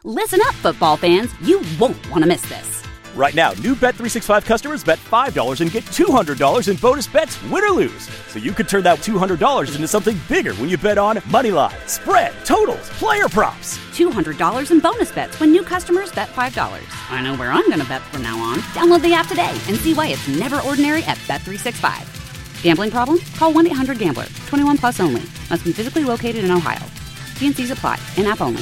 Listen up, football fans. You won't want to miss this. Right now, new Bet365 customers bet $5 and get $200 in bonus bets, win or lose. So you could turn that $200 into something bigger when you bet on moneyline, spread, totals, player props. $200 in bonus bets when new customers bet $5. I know where I'm going to bet from now on. Download the app today and see why it's never ordinary at Bet365. Gambling problem? Call 1-800-GAMBLER. 21 plus only. Must be physically located in Ohio. T&Cs apply. In-app only.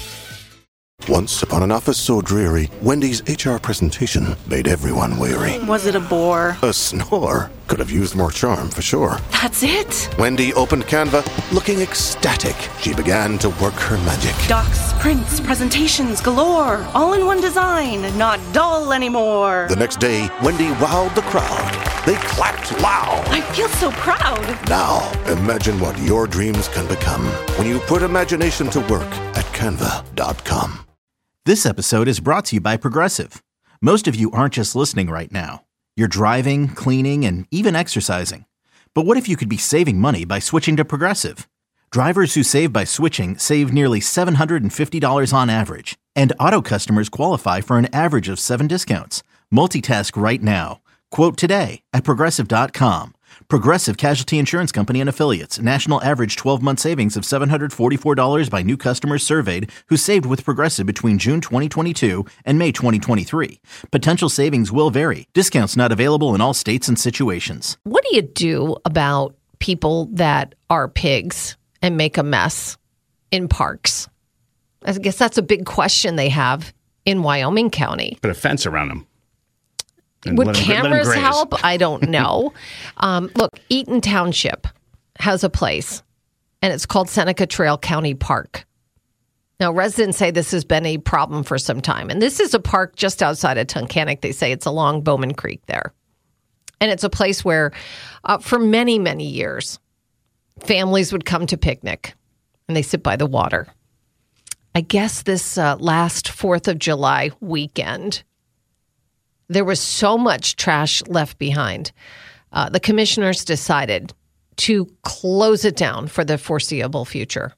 Once upon an office so dreary, Wendy's HR presentation made everyone weary. Was it a bore? A snore. Could have used more charm, for sure. That's it? Wendy opened Canva, looking ecstatic. She began to work her magic. Docs, prints, presentations galore. All in one design. Not dull anymore. The next day, Wendy wowed the crowd. They clapped loud. I feel so proud. Now, imagine what your dreams can become when you put imagination to work at Canva.com. This episode is brought to you by Progressive. Most of you aren't just listening right now. You're driving, cleaning, and even exercising. But what if you could be saving money by switching to Progressive? Drivers who save by switching save nearly $750 on average. And auto customers qualify for an average of 7 discounts. Multitask right now. Quote today at Progressive.com. Progressive Casualty Insurance Company and Affiliates. National average 12-month savings of $744 by new customers surveyed who saved with Progressive between June 2022 and May 2023. Potential savings will vary. Discounts not available in all states and situations. What do you do about people that are pigs and make a mess in parks? I guess that's a big question they have in Wyoming County. Put a fence around them. Would cameras help? I don't know. Look, Eaton Township has a place, and it's called Seneca Trail County Park. Now, residents say this has been a problem for some time. And this is a park just outside of Tunkhannock. They say it's along Bowman Creek there. And it's a place where, for many, many years, families would come to picnic, and they sit by the water. I guess this last 4th of July weekend, there was so much trash left behind. The commissioners decided to close it down for the foreseeable future.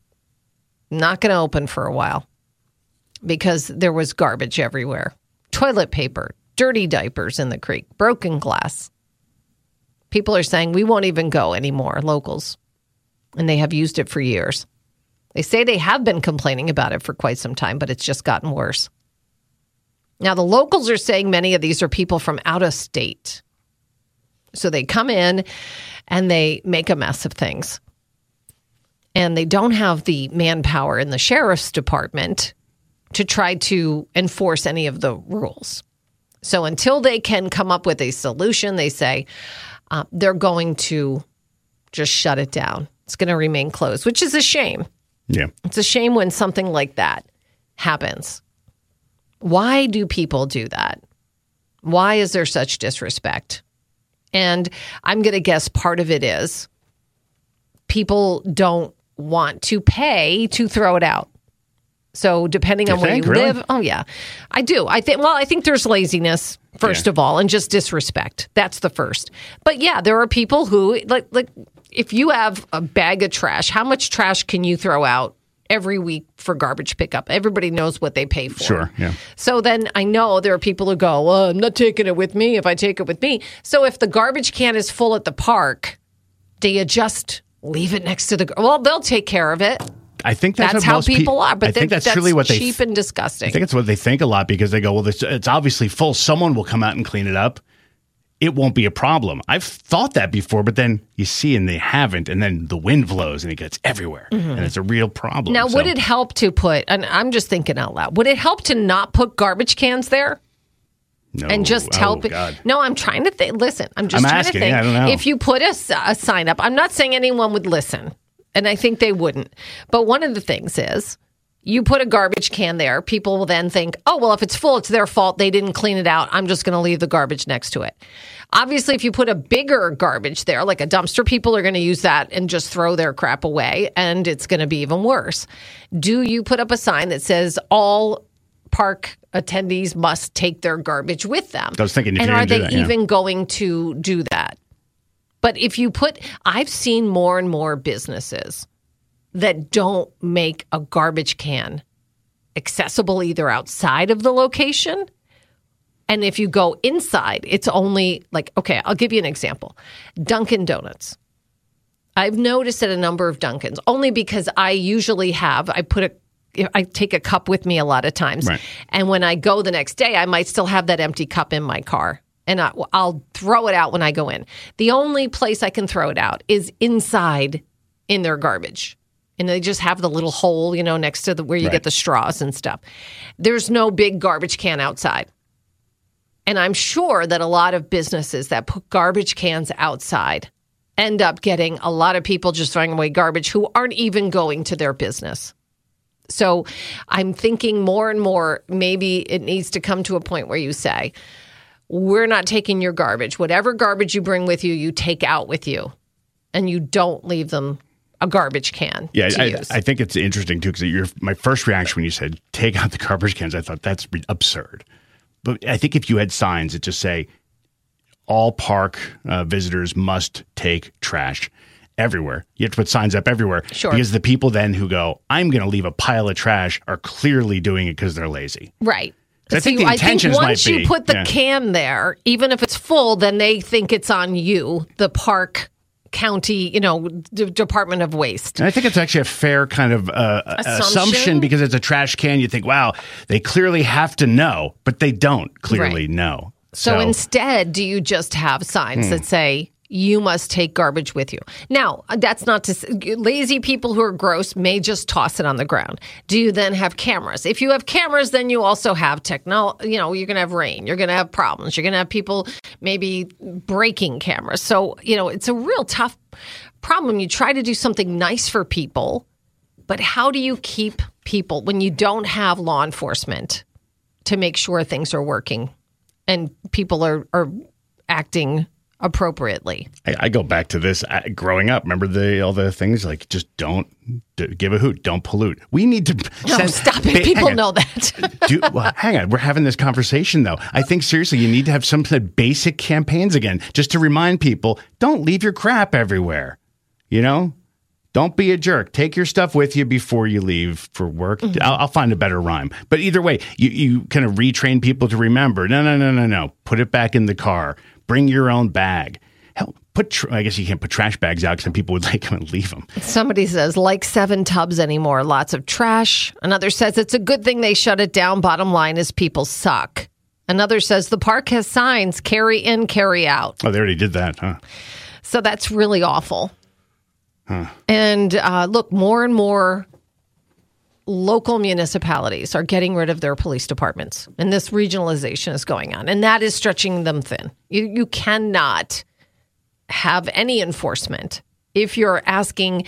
Not going to open for a while because there was garbage everywhere. Toilet paper, dirty diapers in the creek, broken glass. People are saying we won't even go anymore, locals. And they have used it for years. They say they have been complaining about it for quite some time, but it's just gotten worse. Now, the locals are saying many of these are people from out of state. So they come in and they make a mess of things. And they don't have the manpower in the sheriff's department to try to enforce any of the rules. So until they can come up with a solution, they say they're going to just shut it down. It's going to remain closed, which is a shame. Yeah. It's a shame when something like that happens. Why do people do that? Why is there such disrespect? And I'm going to guess part of it is people don't want to pay to throw it out. So depending on where you live. Oh, yeah, I do. I think there's laziness, first of all, and just disrespect. That's the first. But yeah, there are people who, like if you have a bag of trash, how much trash can you throw out every week for garbage pickup? Everybody knows what they pay for. Sure, yeah. So then I know there are people who go, well, I'm not taking it with me if I take it with me. So if the garbage can is full at the park, do you just leave it next to the... Well, they'll take care of it. I think that's how people are. But I think that's truly what cheap and disgusting. I think it's what they think a lot because they go, well, it's obviously full. Someone will come out and clean it up. It won't be a problem. I've thought that before, but then you see and they haven't, and then the wind blows and it gets everywhere, and it's a real problem. Now, would it help to put, and I'm just thinking out loud, would it help to not put garbage cans there? No. And just tell people. No, I'm trying to think. Listen, I'm trying asking, to think. I don't know. If you put a sign up, I'm not saying anyone would listen, and I think they wouldn't. But one of the things is, you put a garbage can there, people will then think, oh, well, if it's full, it's their fault. They didn't clean it out. I'm just going to leave the garbage next to it. Obviously, if you put a bigger garbage there, like a dumpster, people are going to use that and just throw their crap away, and it's going to be even worse. Do you put up a sign that says all park attendees must take their garbage with them? I was thinking, and are they even going to do that? But if you put, I've seen more and more businesses that don't make a garbage can accessible either outside of the location. And if you go inside, it's only like, okay, I'll give you an example. Dunkin' Donuts. I've noticed at a number of Dunkins, only because I usually I take a cup with me a lot of times. Right. And when I go the next day, I might still have that empty cup in my car. And I'll throw it out when I go in. The only place I can throw it out is inside in their garbage. And they just have the little hole, next to where you get the straws and stuff. There's no big garbage can outside. And I'm sure that a lot of businesses that put garbage cans outside end up getting a lot of people just throwing away garbage who aren't even going to their business. So I'm thinking more and more, maybe it needs to come to a point where you say, we're not taking your garbage. Whatever garbage you bring with you, you take out with you. And you don't leave them a garbage can. Yeah, I think it's interesting, too, because my first reaction when you said take out the garbage cans, I thought that's absurd. But I think if you had signs that just say, all park visitors must take trash everywhere. You have to put signs up everywhere. Sure. Because the people then who go, I'm going to leave a pile of trash are clearly doing it because they're lazy. Right. I think the intentions might be. Once you put the can there, even if it's full, then they think it's on you, the park, county, Department of Waste. And I think it's actually a fair kind of assumption because it's a trash can. You think, wow, they clearly have to know, but they don't clearly know. So instead, do you just have signs that say, you must take garbage with you? Now, that's not to say, lazy people who are gross may just toss it on the ground. Do you then have cameras? If you have cameras, then you also have technology. You're going to have rain. You're going to have problems. You're going to have people maybe breaking cameras. So, it's a real tough problem. You try to do something nice for people, but how do you keep people when you don't have law enforcement to make sure things are working and people are acting appropriately? I go back to this growing up. Remember all the things like just don't give a hoot, don't pollute. We need to stop it. People know that. Hang on, we're having this conversation though. I think seriously, you need to have some basic campaigns again, just to remind people: don't leave your crap everywhere. Don't be a jerk. Take your stuff with you before you leave for work. Mm-hmm. I'll find a better rhyme. But either way, you kind of retrain people to remember. No. Put it back in the car. Bring your own bag. Hell, I guess you can't put trash bags out because some people would come and leave them. Somebody says, like 7 tubs anymore, lots of trash. Another says, it's a good thing they shut it down. Bottom line is people suck. Another says, the park has signs, carry in, carry out. Oh, they already did that, huh? So that's really awful. Huh. And look, more and more local municipalities are getting rid of their police departments, and this regionalization is going on, and that is stretching them thin. You cannot have any enforcement if you're asking,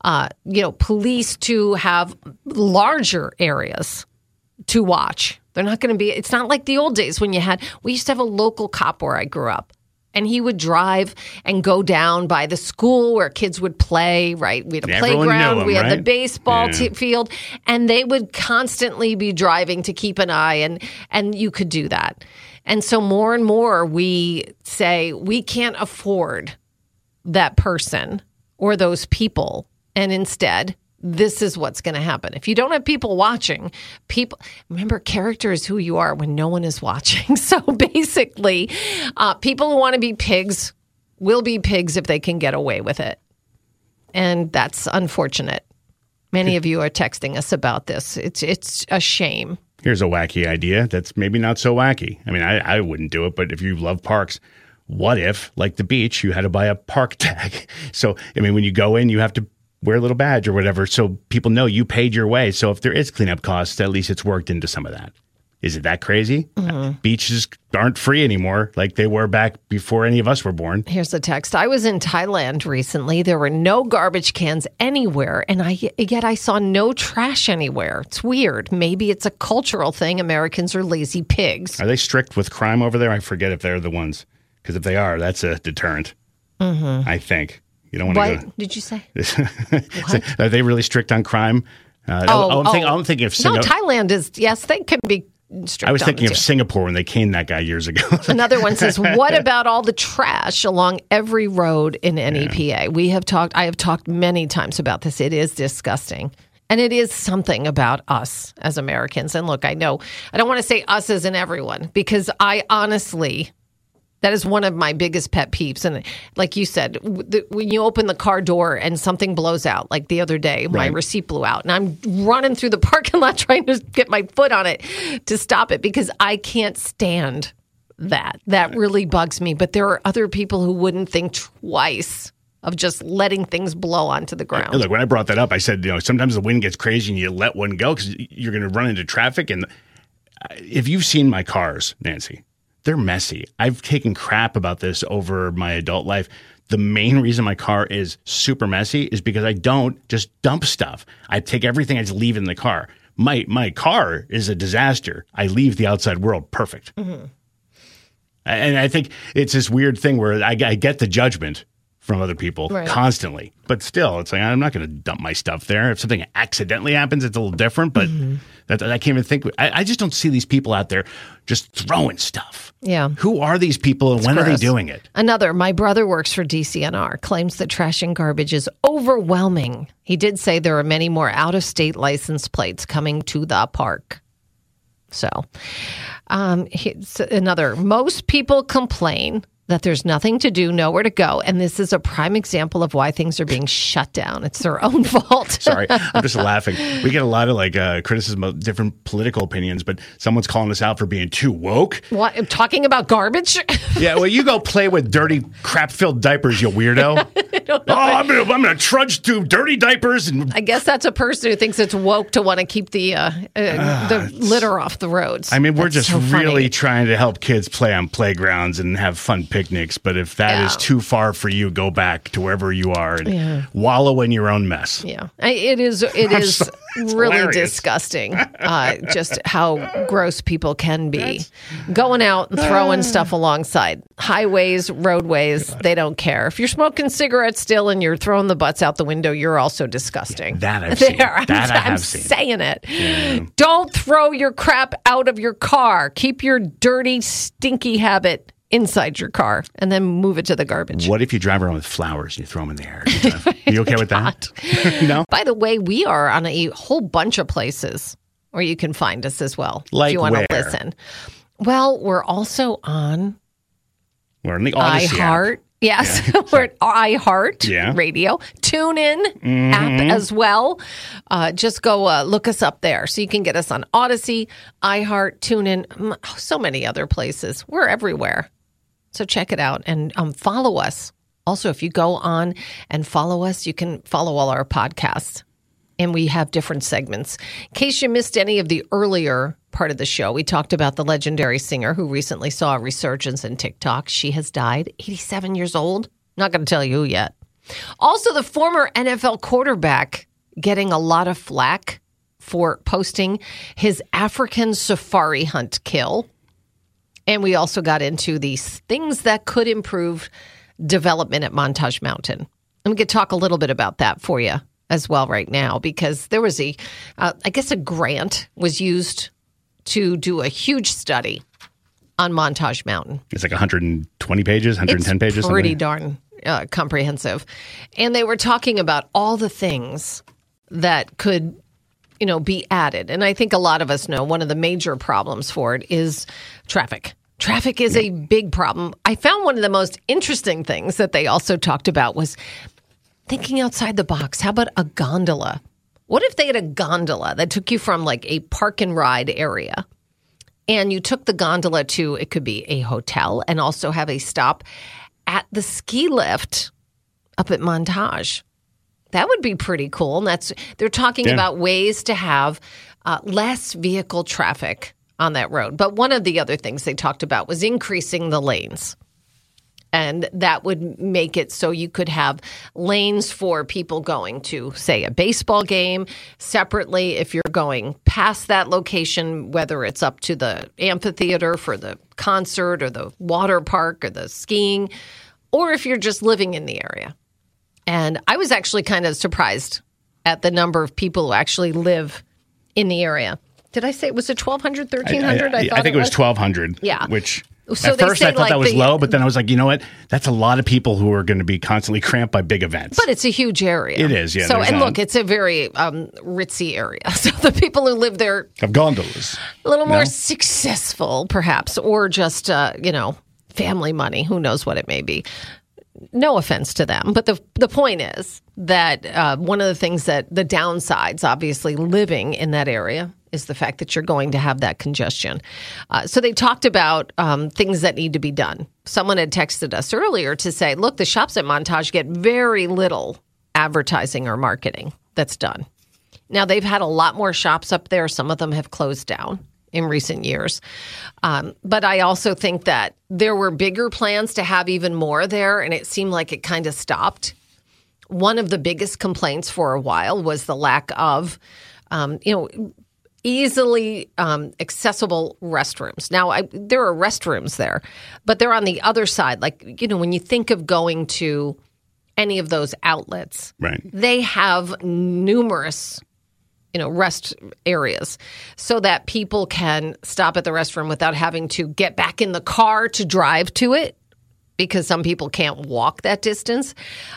police to have larger areas to watch. They're not going to be. It's not like the old days when we used to have a local cop where I grew up. And he would drive and go down by the school where kids would play, right? We had a playground, we had the baseball field, and they would constantly be driving to keep an eye, and you could do that. And so more and more we say we can't afford that person or those people, and instead this is what's going to happen. If you don't have people watching, remember, character is who you are when no one is watching. So basically, people who want to be pigs will be pigs if they can get away with it. And that's unfortunate. Many of you are texting us about this. It's a shame. Here's a wacky idea that's maybe not so wacky. I mean, I wouldn't do it, but if you love parks, what if, like the beach, you had to buy a park tag? So, I mean, when you go in, you have to wear a little badge or whatever so people know you paid your way. So if there is cleanup costs, at least it's worked into some of that. Is it that crazy? Mm-hmm. Beaches aren't free anymore like they were back before any of us were born. Here's the text. I was in Thailand recently. There were no garbage cans anywhere, and yet I saw no trash anywhere. It's weird. Maybe it's a cultural thing. Americans are lazy pigs. Are they strict with crime over there? I forget if they're the ones. Because if they are, that's a deterrent, I think. You don't want to go. Did you say? Are they really strict on crime? I'm thinking of Singapore. No, Thailand is, yes, they can be strict. I was thinking of Singapore when they caned that guy years ago. Another one says, what about all the trash along every road in NEPA? I have talked many times about this. It is disgusting. And it is something about us as Americans. And look, I know, I don't want to say us as in everyone, because I honestly, that is one of my biggest pet peeves. And like you said, when you open the car door and something blows out, like the other day, my receipt blew out, and I'm running through the parking lot trying to get my foot on it to stop it because I can't stand that. That really bugs me. But there are other people who wouldn't think twice of just letting things blow onto the ground. Look, when I brought that up, I said, sometimes the wind gets crazy and you let one go because you're going to run into traffic. And if you've seen my cars, Nancy, they're messy. I've taken crap about this over my adult life. The main reason my car is super messy is because I don't just dump stuff. I take everything, I just leave in the car. My car is a disaster. I leave the outside world perfect. Mm-hmm. And I think it's this weird thing where I get the judgment from other people constantly. But still, it's like, I'm not going to dump my stuff there. If something accidentally happens, it's a little different. But I can't even think. I just don't see these people out there just throwing stuff. Yeah. Who are these people and when are they doing it? My brother works for DCNR, claims that trash and garbage is overwhelming. He did say there are many more out-of-state license plates coming to the park. So, most people complain that there's nothing to do, nowhere to go. And this is a prime example of why things are being shut down. It's their own fault. Sorry, I'm just laughing. We get a lot of criticism of different political opinions, but someone's calling us out for being too woke. What? Talking about garbage? Yeah, well, you go play with dirty, crap-filled diapers, you weirdo. I'm going to trudge through dirty diapers. And I guess that's a person who thinks it's woke to want to keep the litter off the roads. I mean, we're just really trying to help kids play on playgrounds and have fun picnics, but if that is too far for you, go back to wherever you are and wallow in your own mess. Yeah, it is really hilarious. Disgusting just how gross people can be. Going out and throwing stuff alongside highways, roadways, they don't care. If you're smoking cigarettes still and you're throwing the butts out the window, you're also disgusting. That I've seen. I'm saying it. Yeah. Don't throw your crap out of your car. Keep your dirty, stinky habit inside your car and then move it to the garbage. What if you drive around with flowers and you throw them in the air? Are you okay with that? No? By the way, we are on a whole bunch of places where you can find us as well. Like if you want to listen. Well, we're also on We're in the Odyssey iHeart. App. Yes, we're at iHeart Radio. TuneIn app as well. Just go look us up there. So you can get us on Odyssey, iHeart, TuneIn, so many other places. We're everywhere. So check it out and follow us. Also, if you go on and follow us, you can follow all our podcasts. And we have different segments. In case you missed any of the earlier part of the show, we talked about the legendary singer who recently saw a resurgence in TikTok. She has died, 87 years old. Not going to tell you who yet. Also, the former NFL quarterback getting a lot of flack for posting his African safari hunt kill. And we also got into these things that could improve development at Montage Mountain. And we could talk a little bit about that for you as well right now, because there was a grant was used to do a huge study on Montage Mountain. It's like 120 pages, 110 pages. It's pretty darn comprehensive. And they were talking about all the things that could, be added. And I think a lot of us know one of the major problems for it is traffic. Traffic is a big problem. I found one of the most interesting things that they also talked about was thinking outside the box. How about a gondola? What if they had a gondola that took you from like a park and ride area and you took the gondola to, it could be a hotel and also have a stop at the ski lift up at Montage? That would be pretty cool. And they're talking about ways to have less vehicle traffic on that road. But one of the other things they talked about was increasing the lanes. And that would make it so you could have lanes for people going to, say, a baseball game separately. If you're going past that location, whether it's up to the amphitheater for the concert or the water park or the skiing, or if you're just living in the area. And I was actually kind of surprised at the number of people who actually live in the area. Did I say, was it 1,200, 1,300? I think it was 1,200. Yeah. Which so at first I thought that was low, but then I was like, you know what? That's a lot of people who are going to be constantly cramped by big events. But it's a huge area. It is, yeah. So, and look, it's a very ritzy area. So the people who live there have gondolas. A little more successful, perhaps, or just, family money. Who knows what it may be. No offense to them. But the point is that one of the things that the downsides, obviously, living in that area is the fact that you're going to have that congestion. So they talked about things that need to be done. Someone had texted us earlier to say, look, the shops at Montage get very little advertising or marketing that's done. Now, they've had a lot more shops up there. Some of them have closed down in recent years. But I also think that there were bigger plans to have even more there, and it seemed like it kind of stopped. One of the biggest complaints for a while was the lack of, easily accessible restrooms. Now, there are restrooms there, but they're on the other side. Like, when you think of going to any of those outlets, right, they have numerous rest areas so that people can stop at the restroom without having to get back in the car to drive to it, because some people can't walk that distance.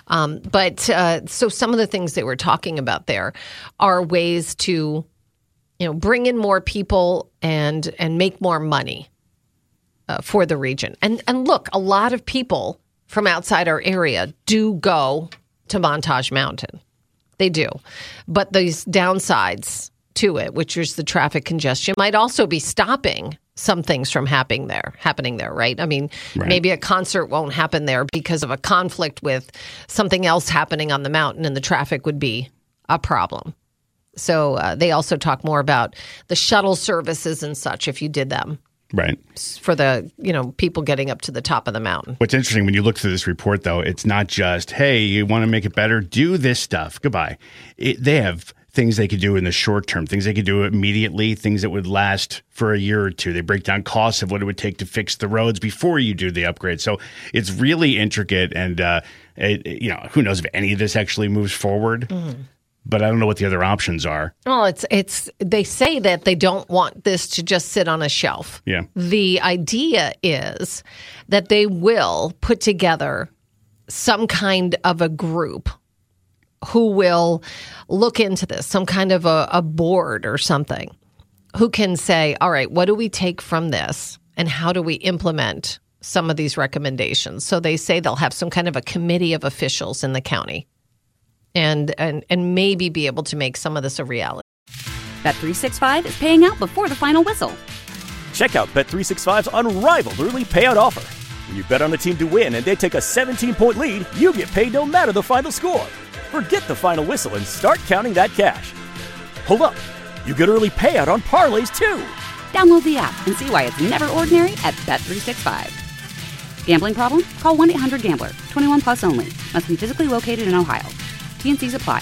So some of the things that we're talking about there are ways to bring in more people and make more money for the region. And look, a lot of people from outside our area do go to Montage Mountain. They do. But these downsides to it, which is the traffic congestion, might also be stopping some things from happening there, right? I mean, Maybe a concert won't happen there because of a conflict with something else happening on the mountain, and the traffic would be a problem. So they also talk more about the shuttle services and such, if you did them. Right. For the, people getting up to the top of the mountain. What's interesting when you look through this report, though, it's not just, hey, you want to make it better? Do this stuff. Goodbye. They have things they could do in the short term, things they could do immediately, things that would last for a year or two. They break down costs of what it would take to fix the roads before you do the upgrade. So it's really intricate, and, who knows if any of this actually moves forward. Mm-hmm. But I don't know what the other options are. Well, it's they say that they don't want this to just sit on a shelf. Yeah. The idea is that they will put together some kind of a group who will look into this, some kind of a board or something, who can say, all right, what do we take from this and how do we implement some of these recommendations? So they say they'll have some kind of a committee of officials in the county. And maybe be able to make some of this a reality. Bet365 is paying out before the final whistle. Check out Bet365's unrivaled early payout offer. When you bet on a team to win and they take a 17-point lead, you get paid no matter the final score. Forget the final whistle and start counting that cash. Hold up. You get early payout on parlays, too. Download the app and see why it's never ordinary at Bet365. Gambling problem? Call 1-800-GAMBLER. 21 plus only. Must be physically located in Ohio. T&Cs apply.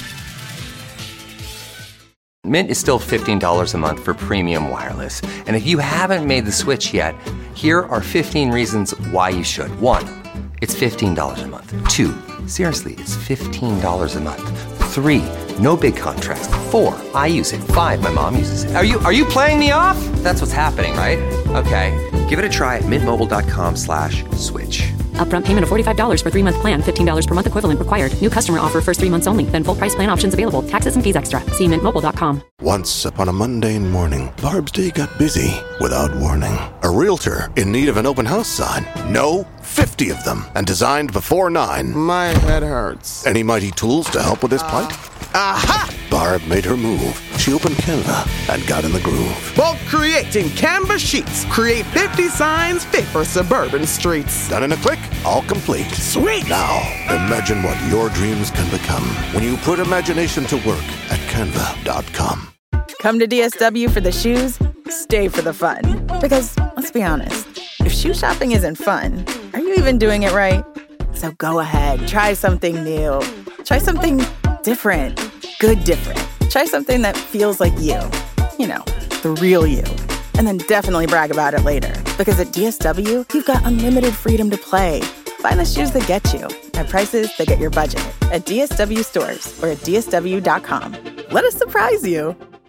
Mint is still $15 a month for premium wireless. And if you haven't made the switch yet, here are 15 reasons why you should. 1, it's $15 a month. 2, seriously, it's $15 a month. 3, no big contrast. 4, I use it. 5, my mom uses it. Are you playing me off? That's what's happening, right? Okay, give it a try at mintmobile.com/switch. Upfront payment of $45 for 3-month plan. $15 per month equivalent required. New customer offer first 3 months only. Then full price plan options available. Taxes and fees extra. See mintmobile.com. Once upon a mundane morning, Barb's day got busy without warning. A realtor in need of an open house sign. No, 50 of them, and designed before 9. My head hurts. Any mighty tools to help with his plight? Aha! Barb made her move. She opened Canva and got in the groove. Bulk creating Canva sheets. Create 50 signs fit for suburban streets. Done in a click, all complete. Sweet! Now, imagine what your dreams can become when you put imagination to work at Canva.com. Come to DSW for the shoes, stay for the fun. Because, let's be honest, if shoe shopping isn't fun, are you even doing it right? So go ahead, try something new. Try something different. Good different. Try something that feels like you. You know, the real you. And then definitely brag about it later. Because at DSW, you've got unlimited freedom to play. Find the shoes that get you at prices that get your budget at DSW stores or at DSW.com. Let us surprise you.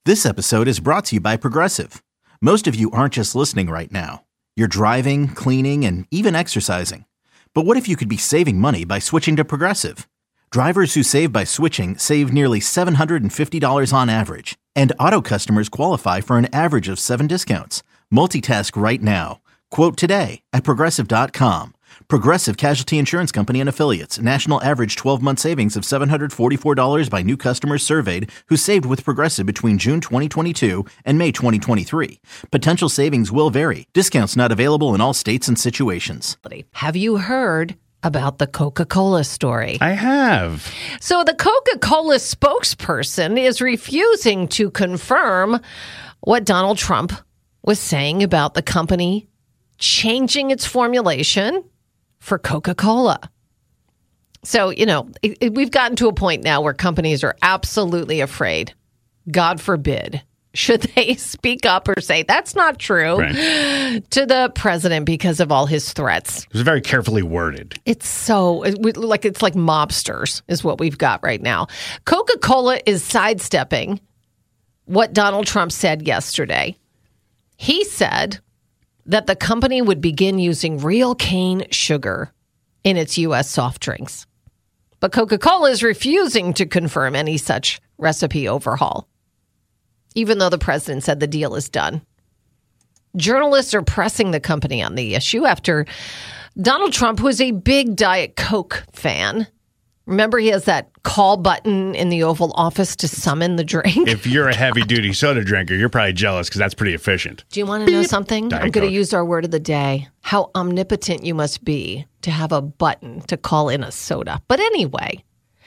This episode is brought to you by Progressive. Most of you aren't just listening right now. You're driving, cleaning, and even exercising. But what if you could be saving money by switching to Progressive? Drivers who save by switching save nearly $750 on average. And auto customers qualify for an average of 7 discounts. Multitask right now. Quote today at Progressive.com. Progressive Casualty Insurance Company and Affiliates. National average 12-month savings of $744 by new customers surveyed who saved with Progressive between June 2022 and May 2023. Potential savings will vary. Discounts not available in all states and situations. Have you heard about the Coca-Cola story? I have. So the Coca-Cola spokesperson is refusing to confirm what Donald Trump was saying about the company changing its formulation for Coca-Cola. So, we've gotten to a point now where companies are absolutely afraid, God forbid, should they speak up or say that's not true to the president because of all his threats. It was very carefully worded. It's like mobsters is what we've got right now. Coca-Cola is sidestepping what Donald Trump said yesterday. He said that the company would begin using real cane sugar in its U.S. soft drinks. But Coca-Cola is refusing to confirm any such recipe overhaul, even though the president said the deal is done. Journalists are pressing the company on the issue after Donald Trump, who is a big Diet Coke fan, remember, he has that call button in the Oval Office to summon the drink. If you're a heavy-duty soda drinker, you're probably jealous because that's pretty efficient. Do you want to know something? Diet I'm going to Coke. use our word of the day. How omnipotent you must be to have a button to call in a soda. But anyway.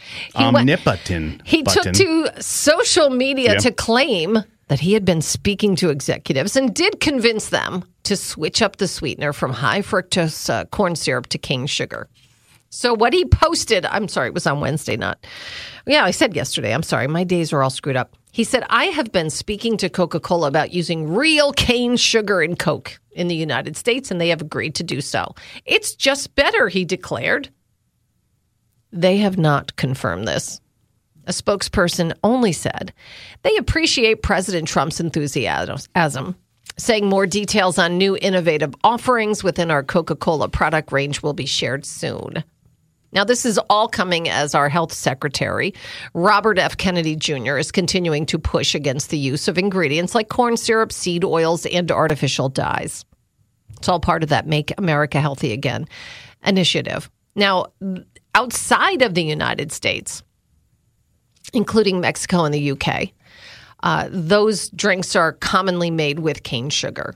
He took to social media to claim that he had been speaking to executives and did convince them to switch up the sweetener from high fructose corn syrup to cane sugar. So what he posted, I'm sorry, it was on Wednesday, I said yesterday. I'm sorry. My days are all screwed up. He said, I have been speaking to Coca-Cola about using real cane sugar in Coke in the United States, and they have agreed to do so. It's just better, he declared. They have not confirmed this. A spokesperson only said they appreciate President Trump's enthusiasm, saying more details on new innovative offerings within our Coca-Cola product range will be shared soon. Now, this is all coming as our health secretary, Robert F. Kennedy Jr., is continuing to push against the use of ingredients like corn syrup, seed oils, and artificial dyes. It's all part of that Make America Healthy Again initiative. Now, outside of the United States, including Mexico and the UK, those drinks are commonly made with cane sugar.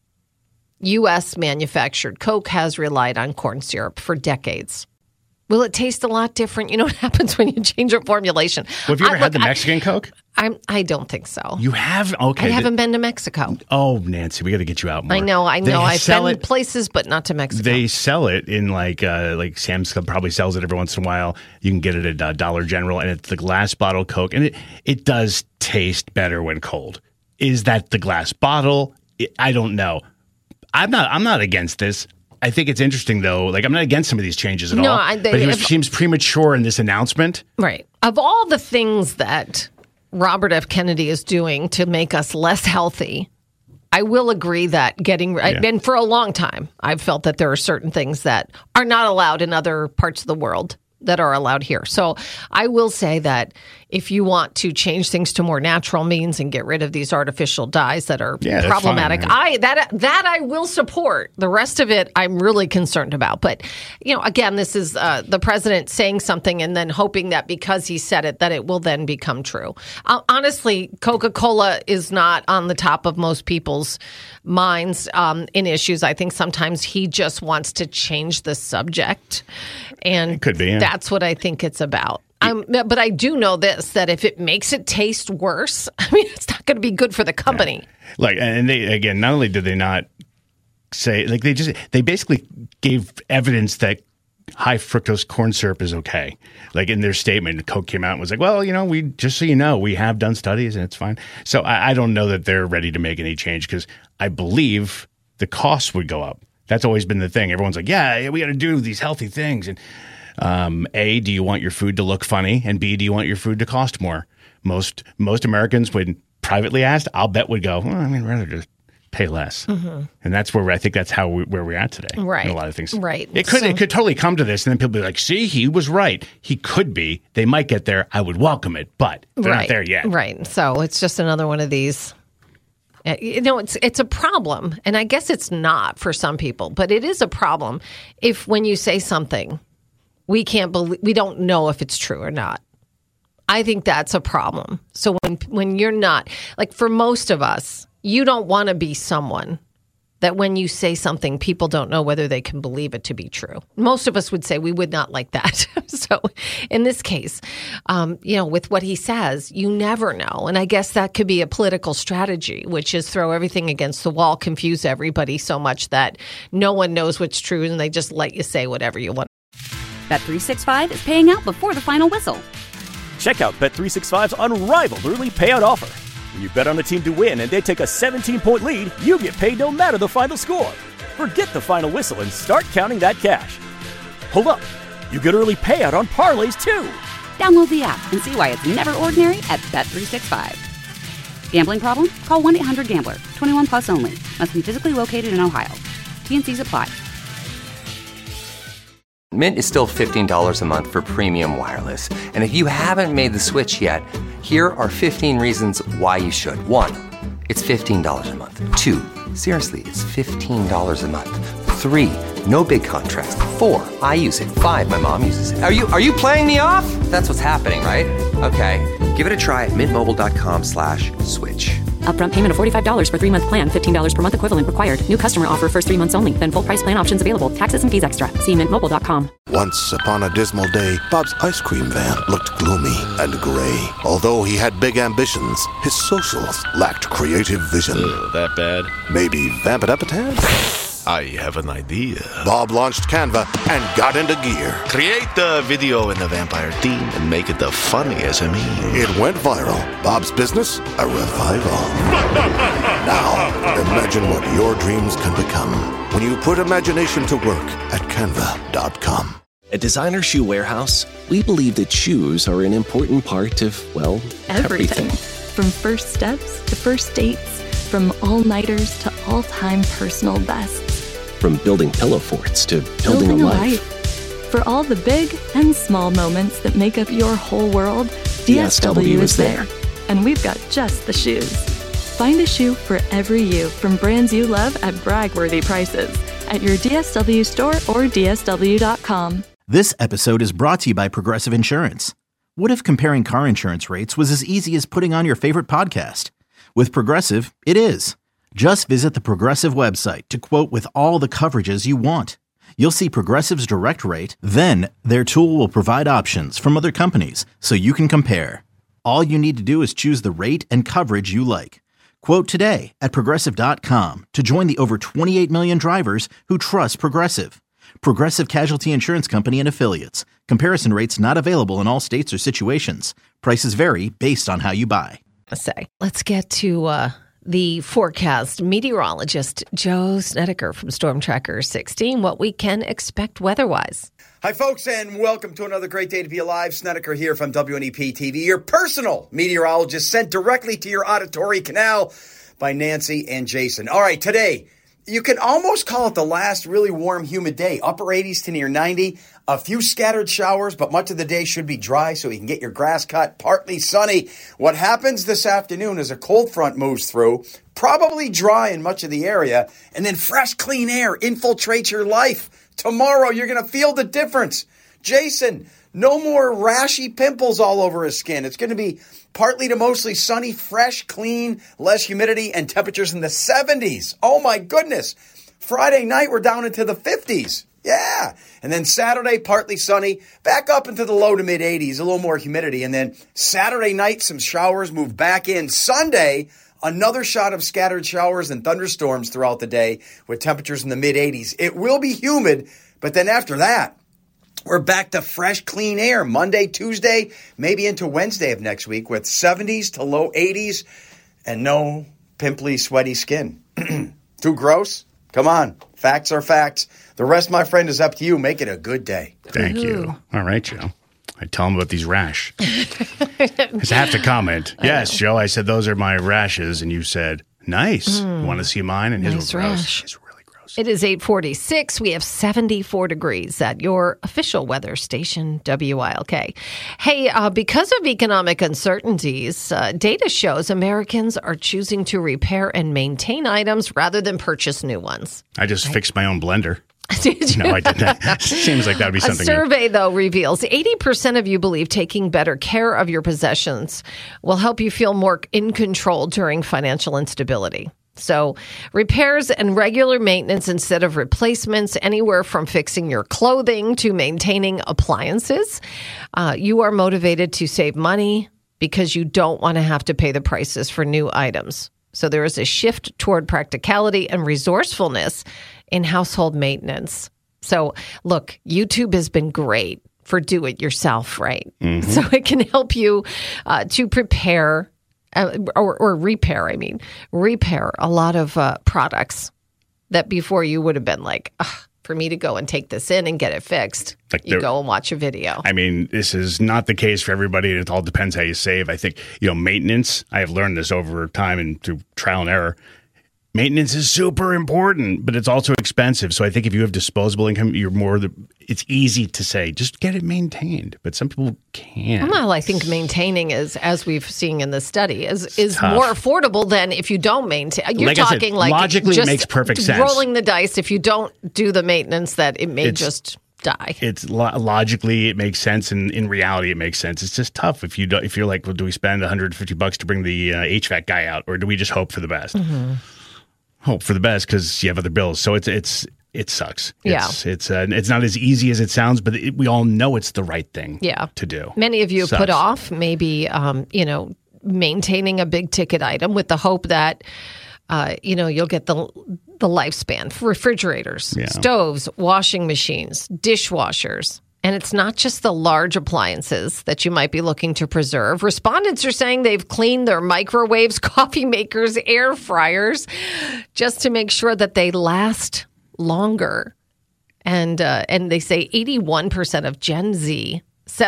U.S. manufactured Coke has relied on corn syrup for decades. Will it taste a lot different? You know what happens when you change a formulation? Well, have you ever had the Mexican Coke? I don't think so. You have? Okay. I haven't been to Mexico. Oh, Nancy, we got to get you out more. I know. I've been places, but not to Mexico. They sell it in like Sam's Club probably sells it every once in a while. You can get it at Dollar General, and it's the glass bottle Coke, and it does taste better when cold. Is that the glass bottle? I don't know. I'm not against this. I think it's interesting, though. Like, I'm not against some of these changes at all. But he seems premature in this announcement. Right. Of all the things that Robert F. Kennedy is doing to make us less healthy, I will agree that and for a long time, I've felt that there are certain things that are not allowed in other parts of the world that are allowed here. So I will say that if you want to change things to more natural means and get rid of these artificial dyes that are problematic, that I will support. The rest of it, I'm really concerned about. But, again, this is the president saying something and then hoping that because he said it, that it will then become true. Honestly, Coca-Cola is not on the top of most people's minds in issues. I think sometimes he just wants to change the subject. And it could be, that's what I think it's about. But I do know this, that if it makes it taste worse, it's not going to be good for the company. Yeah. And they, again, not only did they not say, they basically gave evidence that high fructose corn syrup is okay. Like in their statement, Coke came out and was like, well, we just so you know, we have done studies and it's fine. So I don't know that they're ready to make any change because I believe the cost would go up. That's always been the thing. Everyone's like, yeah, we got to do these healthy things. And A, do you want your food to look funny? And B, do you want your food to cost more? Most Americans, when privately asked, I'll bet would go, well, I'd rather just pay less. Mm-hmm. And that's where I think that's where we're at today. Right. In a lot of things. Right. It could totally come to this, and then people be like, see, he was right. He could be. They might get there. I would welcome it, but they're not there yet. Right. So it's just another one of these. It's a problem, and I guess it's not for some people, but it is a problem if when you say something, we don't know if it's true or not. I think that's a problem. So when you're not, like for most of us, you don't want to be someone that when you say something, people don't know whether they can believe it to be true. Most of us would say we would not like that. So in this case, with what he says, you never know. And I guess that could be a political strategy, which is throw everything against the wall, confuse everybody so much that no one knows what's true and they just let you say whatever you want. Bet365 is paying out before the final whistle. Check out Bet365's unrivaled early payout offer. When you bet on a team to win and they take a 17-point lead, you get paid no matter the final score. Forget the final whistle and start counting that cash. Hold up. You get early payout on parlays, too. Download the app and see why it's never ordinary at Bet365. Gambling problem? Call 1-800-GAMBLER. 21 plus only. Must be physically located in Ohio. T&Cs apply. Mint is still $15 a month for premium wireless. And if you haven't made the switch yet, here are 15 reasons why you should. 1, it's $15 a month. 2, seriously, it's $15 a month. 3, no big contrast. 4, I use it. 5, my mom uses it. Are you playing me off? That's what's happening, right? Okay, give it a try at mintmobile.com/switch. Upfront payment of $45 for 3-month plan. $15 per month equivalent required. New customer offer first 3 months only. Then full price plan options available. Taxes and fees extra. See mintmobile.com. Once upon a dismal day, Bob's ice cream van looked gloomy and gray. Although he had big ambitions, his socials lacked creative vision. That bad? Maybe vamp it up a tad? I have an idea. Bob launched Canva and got into gear. Create the video in the vampire theme and make it the funny SME. It went viral. Bob's business, a revival. Now, imagine what your dreams can become when you put imagination to work at Canva.com. At Designer Shoe Warehouse, we believe that shoes are an important part of, well, everything. From first steps to first dates, from all-nighters to all-time personal bests. From building pillow forts to building a life. For all the big and small moments that make up your whole world, DSW is there. And we've got just the shoes. Find a shoe for every you from brands you love at brag-worthy prices at your DSW store or DSW.com. This episode is brought to you by Progressive Insurance. What if comparing car insurance rates was as easy as putting on your favorite podcast? With Progressive, it is. Just visit the Progressive website to quote with all the coverages you want. You'll see Progressive's direct rate, then their tool will provide options from other companies so you can compare. All you need to do is choose the rate and coverage you like. Quote today at Progressive.com to join the over 28 million drivers who trust Progressive. Progressive Casualty Insurance Company and Affiliates. Comparison rates not available in all states or situations. Prices vary based on how you buy. Let's get to the forecast. Meteorologist Joe Snedeker from Storm Tracker 16, what we can expect weather-wise. Hi, folks, and welcome to another great day to be alive. Snedeker here from WNEP TV, your personal meteorologist sent directly to your auditory canal by Nancy and Jason. All right, today, you can almost call it the last really warm, humid day. Upper 80s to near 90. A few scattered showers, but much of the day should be dry so you can get your grass cut. Partly sunny. What happens this afternoon as a cold front moves through, probably dry in much of the area, and then fresh, clean air infiltrates your life. Tomorrow, you're going to feel the difference. Jason, no more rashy pimples all over his skin. It's going to be partly to mostly sunny, fresh, clean, less humidity, and temperatures in the 70s. Oh, my goodness. Friday night, we're down into the 50s. Yeah. And then Saturday, partly sunny, back up into the low to mid 80s, a little more humidity. And then Saturday night, some showers move back in. Sunday, another shot of scattered showers and thunderstorms throughout the day with temperatures in the mid 80s. It will be humid, but then after that, we're back to fresh, clean air. Monday, Tuesday, maybe into Wednesday of next week with 70s to low 80s and no pimply, sweaty skin. Too gross? Come on. Facts are facts. The rest, my friend, is up to you. Make it a good day. Thank you. All right, Joe. I tell them about these rash. I have to comment. Yes, Joe, I said, those are my rashes. And you said, nice. You want to see mine? And his were gross. His were really gross. It is 8:46. We have 74 degrees at your official weather station, WILK. Hey, because of economic uncertainties, data shows Americans are choosing to repair and maintain items rather than purchase new ones. I just fixed my own blender. Did you? No, I didn't. Seems like that would be something. A survey, though, reveals 80% of you believe taking better care of your possessions will help you feel more in control during financial instability. So repairs and regular maintenance instead of replacements, anywhere from fixing your clothing to maintaining appliances. You are motivated to save money because you don't want to have to pay the prices for new items. So there is a shift toward practicality and resourcefulness in household maintenance. So look, YouTube has been great for do-it-yourself, right? Mm-hmm. So it can help you to prepare or repair a lot of products that before you would have been like, for me to go and take this in and get it fixed, you go and watch a video. I mean, this is not the case for everybody. It all depends how you save. I think, maintenance, I have learned this over time and through trial and error. Maintenance is super important, but it's also expensive. So I think if you have disposable income, it's easy to say, just get it maintained. But some people can't. Well, I think maintaining is, as we've seen in the study, is more affordable than if you don't maintain. You're talking logically it makes perfect sense. Rolling the dice. If you don't do the maintenance, that it may just die. It's logically it makes sense, and in reality it makes sense. It's just tough if you're like, well, do we spend $150 to bring the HVAC guy out, or do we just hope for the best? Mm-hmm. Hope for the best because you have other bills. So it sucks. It's not as easy as it sounds, but we all know it's the right thing to do. Many of you put off maybe maintaining a big ticket item with the hope that you'll get the lifespan for refrigerators, stoves, washing machines, dishwashers. And it's not just the large appliances that you might be looking to preserve. Respondents are saying they've cleaned their microwaves, coffee makers, air fryers, just to make sure that they last longer. And they say 81% of Gen Z,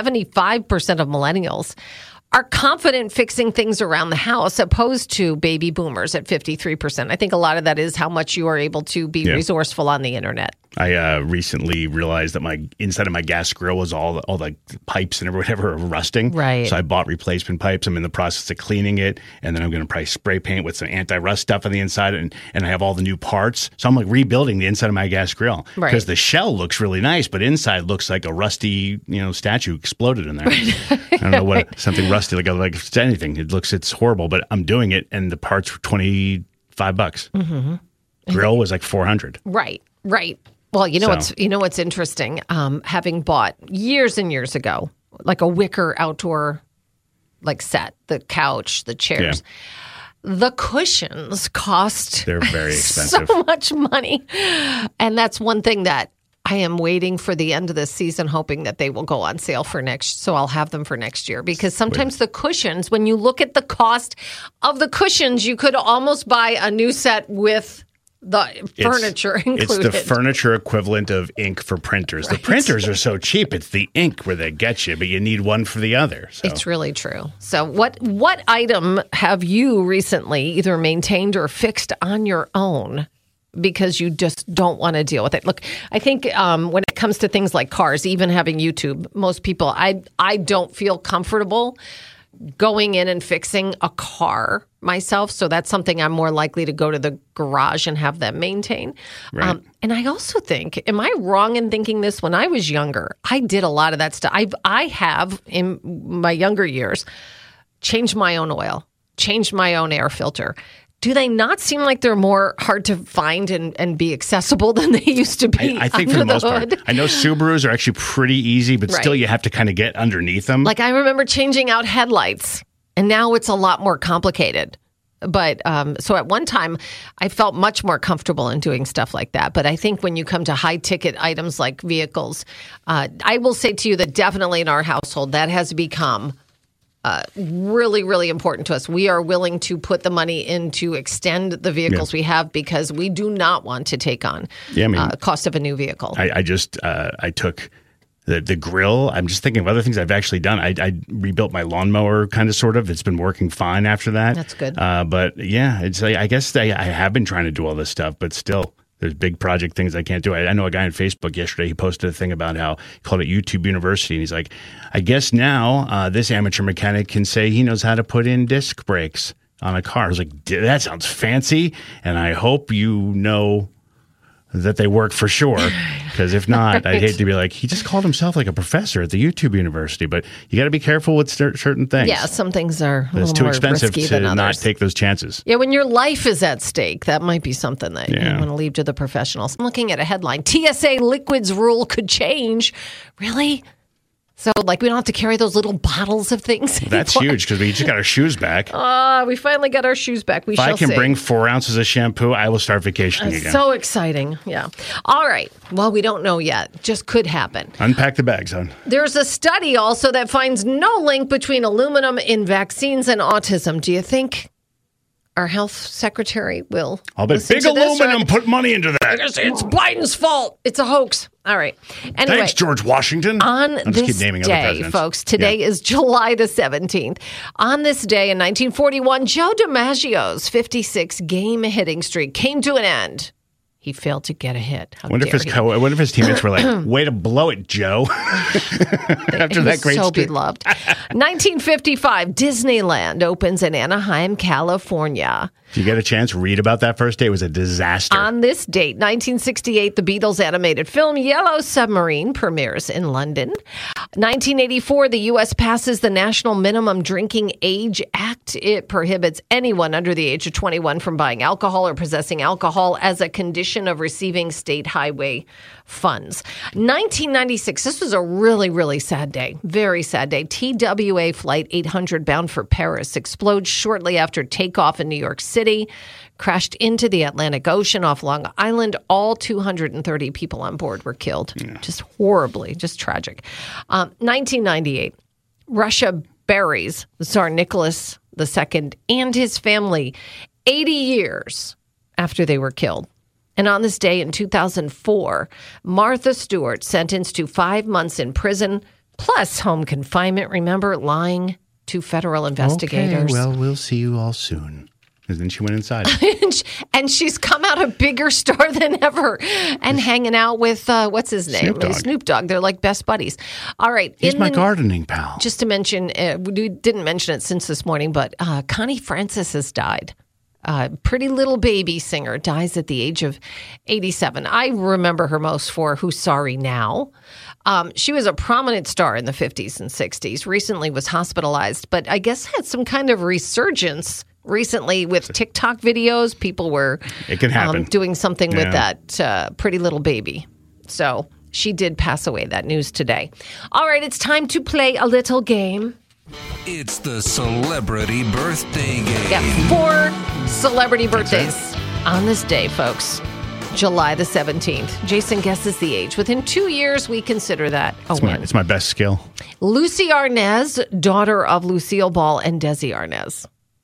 75% of millennials are confident fixing things around the house, opposed to baby boomers at 53%. I think a lot of that is how much you are able to be resourceful on the internet. I recently realized that my inside of my gas grill was all the pipes and whatever are rusting. Right. So I bought replacement pipes. I'm in the process of cleaning it, and then I'm going to probably spray paint with some anti-rust stuff on the inside, and I have all the new parts. So I'm like rebuilding the inside of my gas grill because the shell looks really nice, but inside looks like a rusty statue exploded in there. I don't know what something rusty like anything. It's horrible, but I'm doing it, and the parts were $25. Mm-hmm. Grill was like $400. Right. Well, what's interesting? Having bought years and years ago, like a wicker outdoor set, the couch, the chairs, the cushions cost they're very expensive. So much money. And that's one thing that I am waiting for the end of this season, hoping that they will go on sale so I'll have them for next year. Because sometimes the cushions, when you look at the cost of the cushions, you could almost buy a new set with the furniture included. It's the furniture equivalent of ink for printers. Right. The printers are so cheap. It's the ink where they get you, but you need one for the other. So. It's really true. So what item have you recently either maintained or fixed on your own because you just don't want to deal with it? Look, I think when it comes to things like cars, even having YouTube, most people, I don't feel comfortable going in and fixing a car myself. So that's something I'm more likely to go to the garage and have them maintain. Right. And I also think, am I wrong in thinking this? When I was younger, I did a lot of that stuff. I have, in my younger years, changed my own oil, changed my own air filter. Do they not seem like they're more hard to find and be accessible than they used to be? I think for the most part. I know Subarus are actually pretty easy, but still you have to kind of get underneath them. Like I remember changing out headlights, and now it's a lot more complicated. But so at one time, I felt much more comfortable in doing stuff like that. But I think when you come to high ticket items like vehicles, I will say to you that definitely in our household, that has become really, really important to us. We are willing to put the money in to extend the vehicles we have because we do not want to take on cost of a new vehicle. I took the grill. I'm just thinking of other things I've actually done. I rebuilt my lawnmower, kind of, sort of. It's been working fine after that. That's good. But yeah, it's like, I guess I have been trying to do all this stuff, but still. There's big project things I can't do. I know a guy on Facebook yesterday, he posted a thing about how he called it YouTube University. And he's like, I guess now this amateur mechanic can say he knows how to put in disc brakes on a car. I was like, that sounds fancy. And I hope you know that they work for sure. Because if not, I'd hate to be like, he just called himself like a professor at the YouTube University. But you got to be careful with certain things. Yeah, some things are a little too more expensive risky to than not others. take those chances. Yeah, when your life is at stake, that might be something that you want to leave to the professionals. I'm looking at a headline. TSA liquids rule could change. Really? So, like, we don't have to carry those little bottles of things anymore. That's huge because we just got our shoes back. We finally got our shoes back. If I can bring 4 ounces of shampoo, I will start vacationing again. So exciting. Yeah. All right. Well, we don't know yet. Just could happen. Unpack the bags, hon. There's a study also that finds no link between aluminum in vaccines and autism. Do you think our health secretary will? I'll bet big aluminum put money into that. It's Biden's fault. It's a hoax. All right. Anyway, thanks, George Washington. On this day, folks, today is July the 17th. On this day in 1941, Joe DiMaggio's 56-game hitting streak came to an end. He failed to get a hit. I wonder if his teammates were like, way to blow it, Joe. After that great so streak. Beloved. 1955, Disneyland opens in Anaheim, California. If you get a chance, read about that first day. It was a disaster. On this date, 1968, the Beatles animated film Yellow Submarine premieres in London. 1984, the U.S. passes the National Minimum Drinking Age Act. It prohibits anyone under the age of 21 from buying alcohol or possessing alcohol as a condition of receiving state highway funds. 1996, this was a really, really sad day. Very sad day. TWA Flight 800 bound for Paris explodes shortly after takeoff in New York City, crashed into the Atlantic Ocean off Long Island. All 230 people on board were killed. Yeah. Just horribly, just tragic. 1998, Russia buries Tsar Nicholas II and his family 80 years after they were killed. And on this day in 2004, Martha Stewart sentenced to 5 months in prison plus home confinement. Remember, lying to federal investigators. Okay, well, we'll see you all soon. And then she went inside. And she's come out a bigger star than ever and hanging out with, what's his name? Snoop Dogg. They're like best buddies. All right. He's my gardening pal. Just to mention, we didn't mention it since this morning, but Connie Francis has died. Pretty Little Baby singer dies at the age of 87. I remember her most for Who's Sorry Now. She was a prominent star in the 50s and 60s, recently was hospitalized, but I guess had some kind of resurgence recently with TikTok videos. People were doing something with that Pretty Little Baby. So she did pass away. That news today. All right, it's time to play a little game. It's the Celebrity Birthday Game. Got 4 celebrity birthdays on this day, folks. July the 17th. Jason guesses the age. Within 2 years, we consider that a win. It's my best skill. Lucy Arnaz, daughter of Lucille Ball and Desi Arnaz.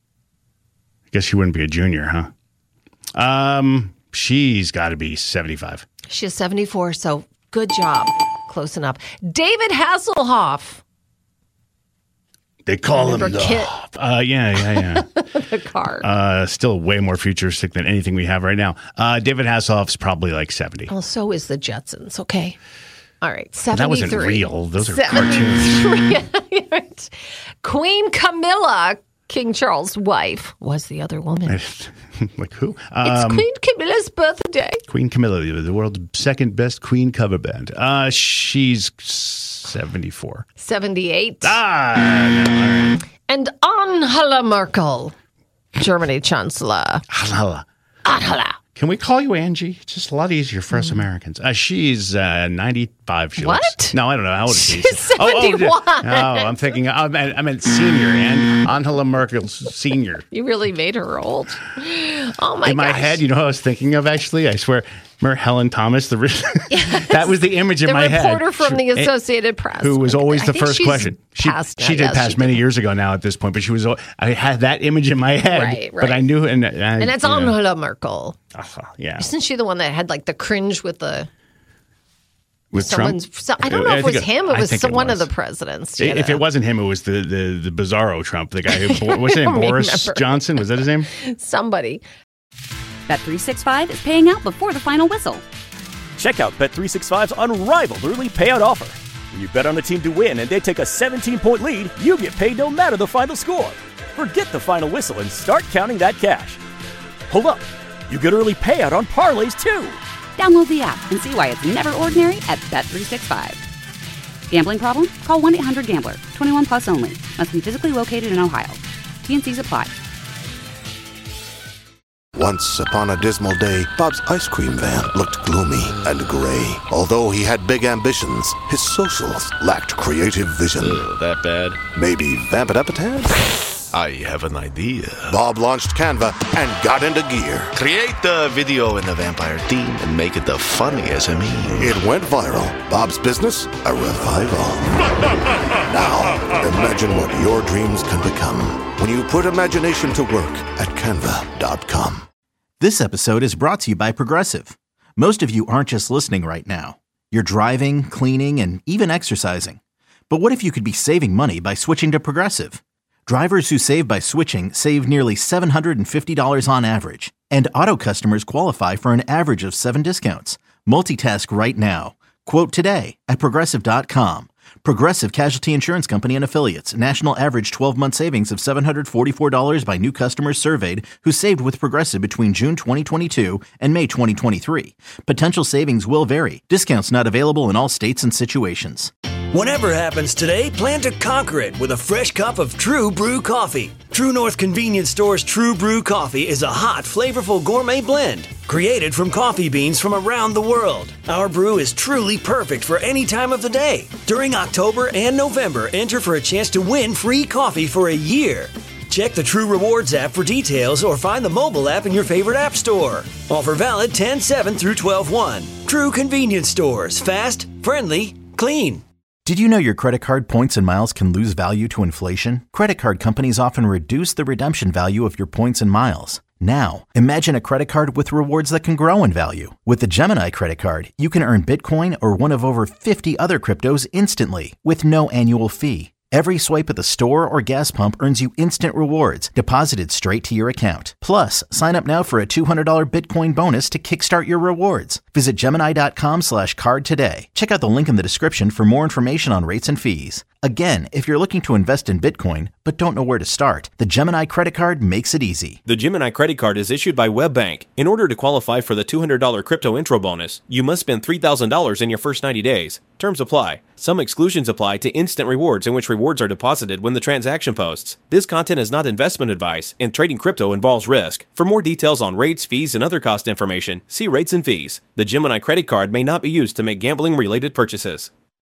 I guess she wouldn't be a junior, huh? She's got to be 75. She's 74, so good job. Close enough. David Hasselhoff. They call him the the car. Still way more futuristic than anything we have right now. David Hasselhoff's probably like 70. Well, so is the Jetsons. Okay. All right. 73. That wasn't real. Those are cartoons. Queen Camilla, King Charles' wife, was the other woman. Like who? It's Queen Camilla's birthday. Queen Camilla, the world's second best Queen cover band. She's 74. 78. No, all right. And Angela Merkel, Germany Chancellor. Angela. Can we call you Angie? It's just a lot easier for us Americans. She's 95. What? No, I don't know. How old is she? She's 71. I'm thinking, I meant senior, and Angela Merkel's senior. You really made her old. Oh, my gosh. In my head, you know who I was thinking of, actually? I swear. Remember Helen Thomas? That was the image in my head. The reporter from the Associated Press. Who was always the first question. She did pass many years ago now at this point, but I had that image in my head. Right. But I knew. And that's Angela Merkel. Yeah. Isn't she the one that had like the cringe with the... With Trump? I don't know if it was him. It was one of the presidents. If it wasn't him, it was the bizarro Trump, the guy who, what's his name? Boris Johnson? Was that his name? Somebody. Bet365 is paying out before the final whistle. Check out Bet365's unrivaled early payout offer. When you bet on a team to win and they take a 17-point lead, you get paid no matter the final score. Forget the final whistle and start counting that cash. Hold up. You get early payout on parlays, too. Download the app and see why it's never ordinary at Bet365. Gambling problem? Call 1-800-GAMBLER. 21 plus only. Must be physically located in Ohio. T&Cs apply. Once upon a dismal day, Bob's ice cream van looked gloomy and gray. Although he had big ambitions, his socials lacked creative vision. That bad? Maybe vamp it up a tad? I have an idea. Bob launched Canva and got into gear. Create the video in the vampire theme and make it the funniest meme. It went viral. Bob's business, a revival. Now, imagine what your dreams can become when you put imagination to work at Canva.com. This episode is brought to you by Progressive. Most of you aren't just listening right now. You're driving, cleaning, and even exercising. But what if you could be saving money by switching to Progressive? Drivers who save by switching save nearly $750 on average, and auto customers qualify for an average of 7 discounts. Multitask right now. Quote today at Progressive.com. Progressive Casualty Insurance Company and Affiliates. National average 12-month savings of $744 by new customers surveyed who saved with Progressive between June 2022 and May 2023. Potential savings will vary. Discounts not available in all states and situations. Whatever happens today, plan to conquer it with a fresh cup of True Brew coffee. True North Convenience Store's True Brew coffee is a hot, flavorful gourmet blend created from coffee beans from around the world. Our brew is truly perfect for any time of the day. During October and November, enter for a chance to win free coffee for a year. Check the True Rewards app for details or find the mobile app in your favorite app store. Offer valid 10/7 through 12/1. True Convenience Stores. Fast, friendly, clean. Did you know your credit card points and miles can lose value to inflation? Credit card companies often reduce the redemption value of your points and miles. Now, imagine a credit card with rewards that can grow in value. With the Gemini credit card, you can earn Bitcoin or one of over 50 other cryptos instantly with no annual fee. Every swipe at the store or gas pump earns you instant rewards deposited straight to your account. Plus, sign up now for a $200 Bitcoin bonus to kickstart your rewards. Visit Gemini.com/card today. Check out the link in the description for more information on rates and fees. Again, if you're looking to invest in Bitcoin but don't know where to start, the Gemini credit card makes it easy. The Gemini credit card is issued by WebBank. In order to qualify for the $200 crypto intro bonus, you must spend $3,000 in your first 90 days. Terms apply. Some exclusions apply to instant rewards in which rewards are deposited when the transaction posts. This content is not investment advice, and trading crypto involves risk. For more details on rates, fees, and other cost information, see rates and fees. The Gemini credit card may not be used to make gambling-related purchases.